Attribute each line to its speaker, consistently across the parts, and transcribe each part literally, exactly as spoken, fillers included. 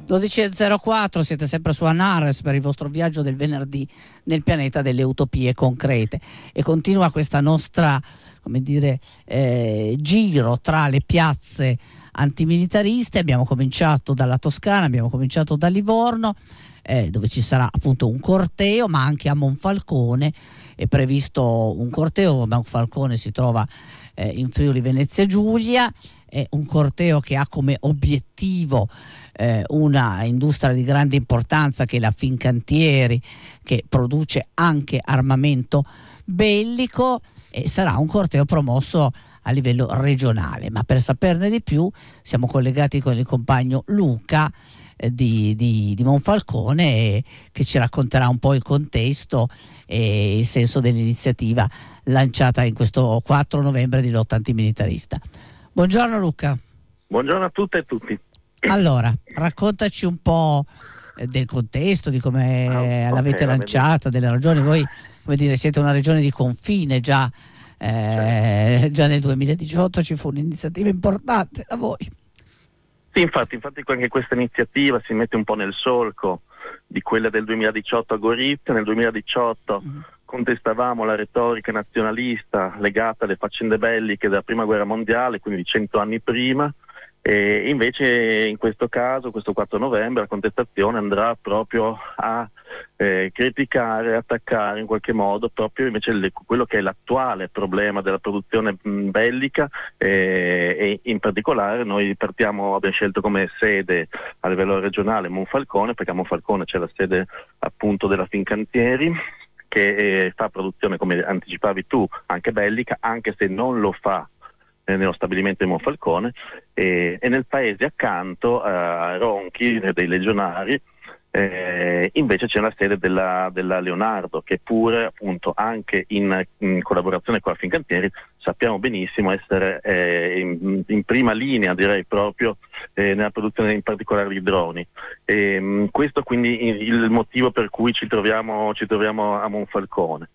Speaker 1: dodici e zero quattro, siete sempre su Anares per il vostro viaggio del venerdì nel pianeta delle utopie concrete, e continua questa nostra, come dire, eh, giro tra le piazze antimilitariste. Abbiamo cominciato dalla Toscana, abbiamo cominciato da Livorno, eh, dove ci sarà appunto un corteo, ma anche a Monfalcone è previsto un corteo. Monfalcone si trova eh, in Friuli Venezia Giulia, è un corteo che ha come obiettivo eh, una industria di grande importanza che è la Fincantieri, che produce anche armamento bellico, e sarà un corteo promosso a livello regionale. Ma per saperne di più siamo collegati con il compagno Luca eh, di, di, di Monfalcone, eh, che ci racconterà un po' il contesto e il senso dell'iniziativa lanciata in questo quattro novembre di lotta antimilitarista. Buongiorno Luca.
Speaker 2: Buongiorno a tutte e tutti.
Speaker 1: Allora, raccontaci un po' del contesto, di come
Speaker 2: ah,
Speaker 1: l'avete
Speaker 2: okay,
Speaker 1: lanciata, delle ragioni. Voi, come dire, siete una regione di confine già. Eh, già nel duemiladiciotto ci fu un'iniziativa importante da voi.
Speaker 2: Sì, infatti, infatti anche questa iniziativa si mette un po' nel solco di quella del duemiladiciotto a Gorizia. Nel duemiladiciotto mm. contestavamo la retorica nazionalista legata alle faccende belliche della prima guerra mondiale, quindi cento anni prima, e invece in questo caso, questo quattro novembre, la contestazione andrà proprio a eh, criticare, attaccare in qualche modo proprio invece le, quello che è l'attuale problema della produzione mh, bellica, eh, e in particolare noi partiamo, abbiamo scelto come sede a livello regionale Monfalcone, perché a Monfalcone c'è la sede appunto della Fincantieri, che eh, fa produzione, come anticipavi tu, anche bellica, anche se non lo fa nello stabilimento di Monfalcone, e, e nel paese accanto a Ronchi dei Legionari eh, invece c'è la sede della, della Leonardo, che pure appunto anche in, in collaborazione con la Fincantieri sappiamo benissimo essere eh, in, in prima linea, direi proprio eh, nella produzione in particolare di droni. E, mh, questo quindi il, il motivo per cui ci troviamo, ci troviamo a Monfalcone.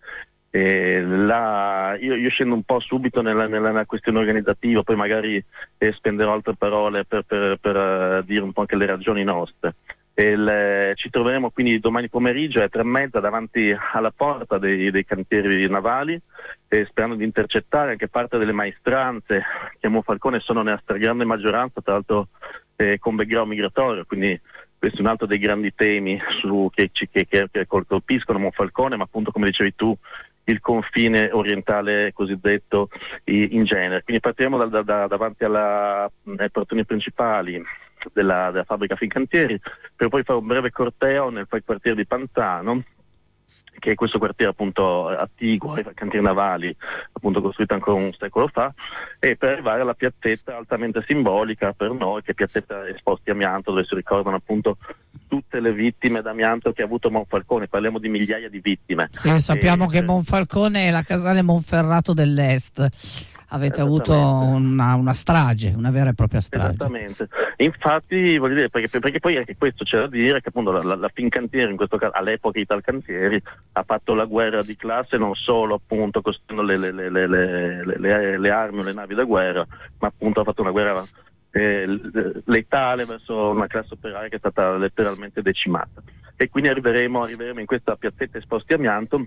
Speaker 2: Eh, la, io, io scendo un po' subito nella, nella, nella questione organizzativa, poi magari eh, spenderò altre parole per, per, per uh, dire un po' anche le ragioni nostre. Il, eh, ci troveremo quindi domani pomeriggio alle tre e mezza davanti alla porta dei, dei cantieri navali, eh, sperando di intercettare anche parte delle maestranze che a Monfalcone sono nella stragrande maggioranza, tra l'altro eh, con background migratorio, quindi questo è un altro dei grandi temi su, che, che, che, che colpiscono Monfalcone, ma appunto, come dicevi tu, il confine orientale cosiddetto in genere. Quindi partiremo da, da, da, davanti alla, ai portoni principali della, della fabbrica Fincantieri, per poi fare un breve corteo nel quartiere di Panzano, che è questo quartiere appunto attiguo ai cantieri navali, appunto costruito ancora un secolo fa, e per arrivare alla piazzetta altamente simbolica per noi, che è piazzetta Esposti Amianto, dove si ricordano appunto tutte le vittime d'amianto che ha avuto Monfalcone. Parliamo di migliaia di vittime.
Speaker 1: Sì, sappiamo e, che Monfalcone è la casale Monferrato dell'Est. Avete avuto una, una strage, una vera e propria strage.
Speaker 2: Esattamente. Infatti, voglio dire, perché, perché poi anche questo c'è da dire, che appunto la, la, la Fincantieri, in questo caso all'epoca Italcantieri, ha fatto la guerra di classe non solo appunto costruendo le, le, le, le, le, le, le armi o le navi da guerra, ma appunto ha fatto una guerra eh, letale verso una classe operaia che è stata letteralmente decimata. E quindi arriveremo, arriveremo in questa piazzetta Esposti Amianto,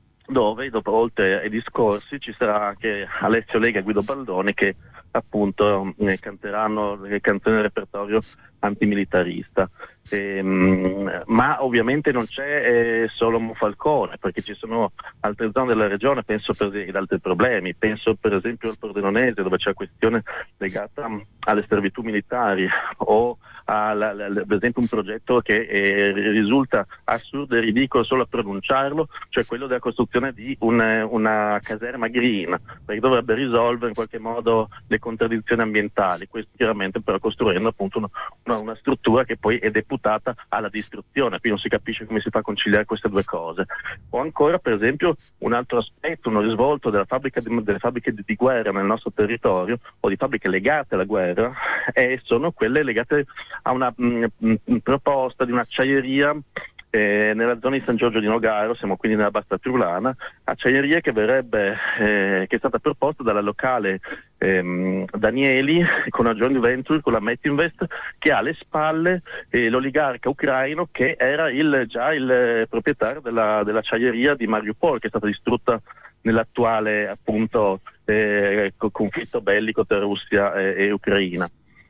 Speaker 2: dove dopo, oltre ai discorsi, ci sarà anche Alessio Lega e Guido Baldoni, che appunto eh, canteranno le canzoni del repertorio antimilitarista. E, mh, ma ovviamente non c'è eh, solo Monfalcone, perché ci sono altre zone della regione, penso per ad altri problemi, penso per esempio al Pordenonese, dove c'è questione legata mh, alle servitù militari, o alla, la, la, per esempio un progetto che eh, risulta assurdo e ridicolo solo a pronunciarlo, cioè quello della costruzione di un, una caserma green, perché dovrebbe risolvere in qualche modo le contraddizioni ambientali, questo chiaramente però costruendo appunto una, una, una struttura che poi è deputata alla distruzione, quindi non si capisce come si fa a conciliare queste due cose. O ancora per esempio un altro aspetto, uno risvolto della fabbrica di, delle fabbriche di, di guerra nel nostro territorio, o di fabbriche legate alla guerra, e sono quelle legate a una mh, mh, proposta di un'acciaieria eh, nella zona di San Giorgio di Nogaro, siamo quindi nella Bassa Friulana, acciaieria che verrebbe, eh, che è stata proposta dalla locale ehm, Danieli con una joint venture con la Metinvest, che ha alle spalle eh, l'oligarca ucraino che era il, già il proprietario della, dell'acciaieria di Mariupol, che è stata distrutta nell'attuale appunto eh, conflitto bellico tra Russia e, e Ucraina.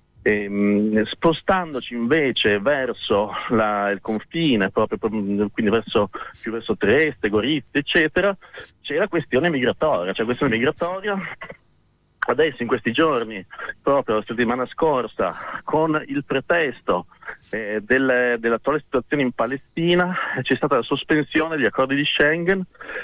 Speaker 2: E, spostandoci invece verso la, il confine, proprio quindi verso, più verso Trieste, Gorizia, eccetera, c'è la questione migratoria, c'è la questione migratoria. Adesso in questi giorni, proprio la settimana scorsa, con il pretesto eh, del, dell'attuale situazione in Palestina, c'è stata la sospensione degli accordi di Schengen.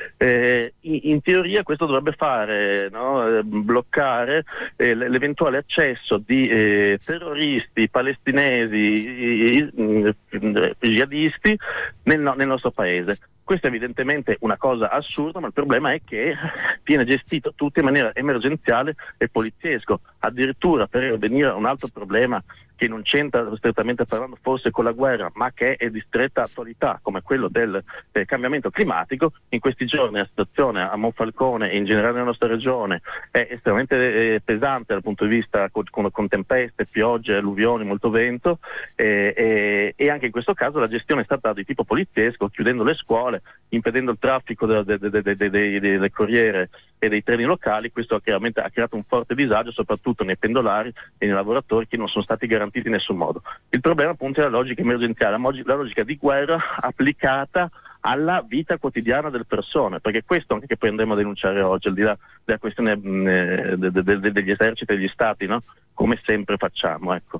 Speaker 2: Eh, in, in teoria questo dovrebbe fare, no, bloccare eh, l'eventuale accesso di eh, terroristi palestinesi, eh, jihadisti nel, no, nel nostro paese. Questo è evidentemente una cosa assurda, ma il problema è che viene gestito tutto in maniera emergenziale e poliziesco. Addirittura, per venire a un altro problema che non c'entra strettamente parlando forse con la guerra, ma che è di stretta attualità, come quello del, del cambiamento climatico, in questi giorni la situazione a Monfalcone e in generale nella nostra regione è estremamente eh, pesante dal punto di vista con, con, con tempeste, piogge, alluvioni, molto vento, eh, eh, e anche in questo caso la gestione è stata di tipo poliziesco, chiudendo le scuole, impedendo il traffico del de, de, de, de, de, de, de corriere e dei treni locali. Questo ha, chiaramente, ha creato un forte disagio soprattutto nei pendolari e nei lavoratori che non sono stati garantiti in nessun modo. Il problema appunto è la logica emergenziale, la logica di guerra applicata alla vita quotidiana delle persone, perché questo anche che poi andremo a denunciare oggi, al di là della questione mh, de, de, de, degli eserciti e degli stati, no? Come sempre facciamo, ecco.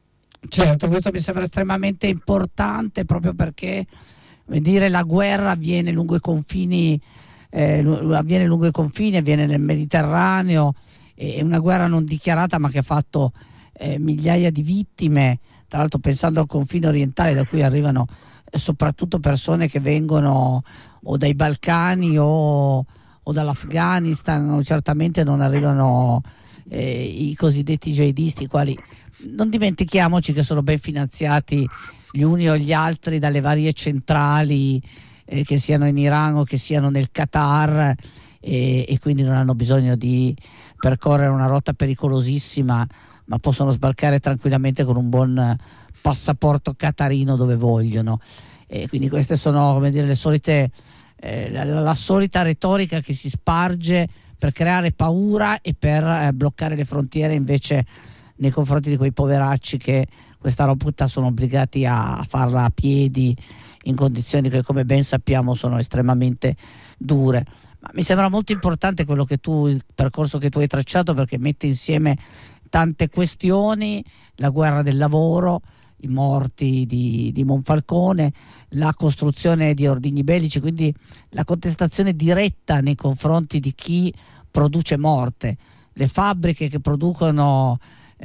Speaker 1: Certo, questo mi sembra estremamente importante, proprio perché, come dire, la guerra avviene lungo i confini, eh, avviene lungo i confini, avviene nel Mediterraneo, è una guerra non dichiarata ma che ha fatto eh, migliaia di vittime, tra l'altro pensando al confine orientale da cui arrivano eh, soprattutto persone che vengono o dai Balcani o, o dall'Afghanistan, o certamente non arrivano eh, i cosiddetti jihadisti, i quali non dimentichiamoci che sono ben finanziati gli uni o gli altri dalle varie centrali, eh, che siano in Iran o che siano nel Qatar, e, e quindi non hanno bisogno di percorrere una rotta pericolosissima, ma possono sbarcare tranquillamente con un buon passaporto qatarino dove vogliono. E quindi queste sono, come dire, le solite eh, la, la solita retorica che si sparge per creare paura e per eh, bloccare le frontiere, invece nei confronti di quei poveracci che questa rotta sono obbligati a farla a piedi in condizioni che, come ben sappiamo, sono estremamente dure. Ma mi sembra molto importante quello che tu, il percorso che tu hai tracciato, perché mette insieme tante questioni: la guerra del lavoro, i morti di, di Monfalcone, la costruzione di ordigni bellici, quindi la contestazione diretta nei confronti di chi produce morte, le fabbriche che producono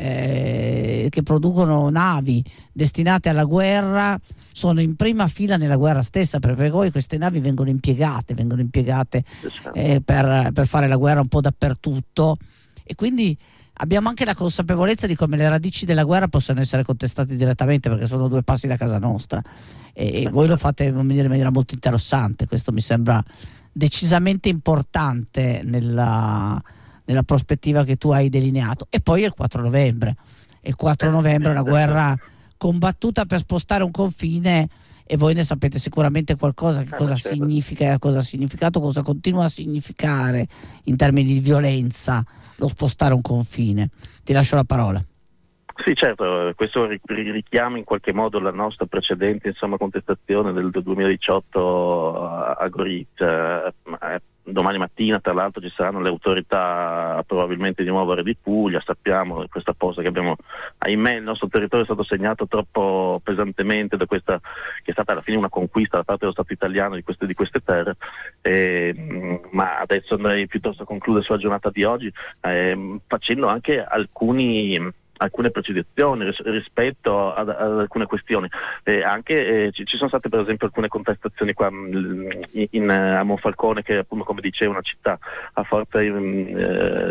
Speaker 1: Eh, che producono navi destinate alla guerra sono in prima fila nella guerra stessa, perché poi queste navi vengono impiegate vengono impiegate eh, per, per fare la guerra un po' dappertutto, e quindi abbiamo anche la consapevolezza di come le radici della guerra possono essere contestate direttamente, perché sono due passi da casa nostra, e, e voi lo fate in maniera molto interessante. Questo mi sembra decisamente importante nella nella prospettiva che tu hai delineato. E poi è il quattro novembre. Il quattro novembre è una guerra combattuta per spostare un confine, e voi ne sapete sicuramente qualcosa, che cosa significa, cosa ha significato, cosa continua a significare in termini di violenza lo spostare un confine. Ti lascio la parola.
Speaker 2: Sì, certo, questo richiama in qualche modo la nostra precedente, insomma, contestazione del duemiladiciotto a Gorizia. Domani mattina, tra l'altro, ci saranno le autorità probabilmente di nuovo a Re di Puglia. Sappiamo questa posta che abbiamo, ahimè, il nostro territorio è stato segnato troppo pesantemente da questa, che è stata alla fine una conquista da parte dello Stato italiano di queste, di queste terre. Eh, ma adesso andrei piuttosto a concludere sulla giornata di oggi eh, facendo anche alcuni alcune precisazioni ris- rispetto ad, ad alcune questioni. Eh, anche eh, ci, ci sono state per esempio alcune contestazioni qua in, in, a Monfalcone, che appunto, come dicevo, è una città a forte eh,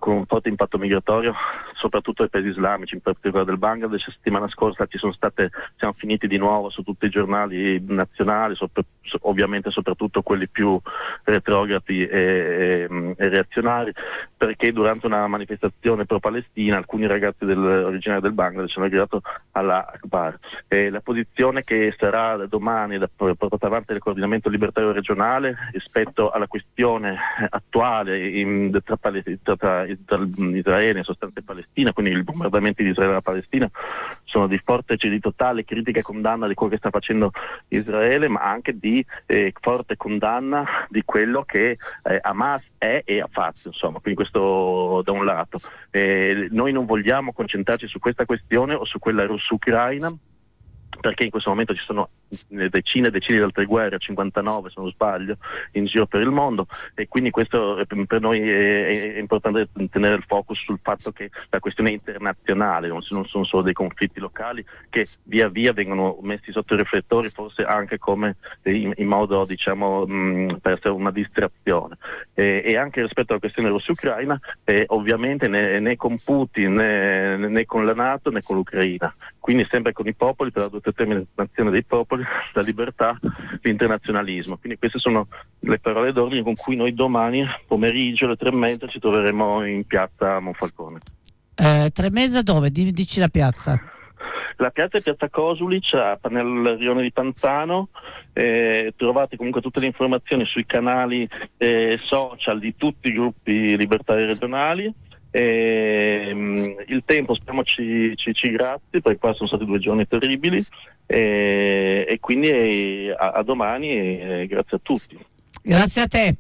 Speaker 2: con un forte impatto migratorio, soprattutto ai paesi islamici, in particolare del Bangladesh. La settimana scorsa ci sono state, siamo finiti di nuovo su tutti i giornali nazionali, sopra, ovviamente soprattutto quelli più retrogradi e, e, e reazionari, perché durante una manifestazione pro-Palestina alcuni ragazzi del, originari del Bangladesh hanno gridato Allah Akbar. E la posizione che sarà domani da, portata avanti dal coordinamento libertario regionale rispetto alla questione attuale in, tra, tra, tra, tra Israele e sostanza Palestina, quindi i bombardamenti di Israele alla Palestina, sono di forte, cioè di totale critica e condanna di quello che sta facendo Israele, ma anche di eh, forte condanna di quello che eh, Hamas è e ha fatto, insomma. Quindi questo da un lato. Eh, noi non vogliamo concentrarci su questa questione o su quella russo-ucraina, perché in questo momento ci sono decine e decine di altre guerre, cinquantanove se non sbaglio, in giro per il mondo, e quindi questo per noi è, è importante tenere il focus sul fatto che la questione è internazionale, non sono solo dei conflitti locali che via via vengono messi sotto i riflettori, forse anche come in, in modo, diciamo, mh, per essere una distrazione. E, e anche rispetto alla questione russo-ucraina, eh, ovviamente né, né con Putin né, né con la NATO né con l'Ucraina, quindi sempre con i popoli, per la determinazione dei popoli, la libertà, l'internazionalismo. Quindi queste sono le parole d'ordine con cui noi domani pomeriggio alle tre e mezza ci troveremo in piazza Monfalcone.
Speaker 1: Eh, tre e mezza dove? Dici la piazza.
Speaker 2: La piazza è piazza Cosulic, nel rione di Panzano. Eh, trovate comunque tutte le informazioni sui canali eh, social di tutti i gruppi libertari regionali. Eh, il tempo speriamo ci, ci, ci grazie, perché qua sono stati due giorni terribili, eh, e quindi eh, a, a domani e eh, grazie a tutti.
Speaker 1: Grazie a te.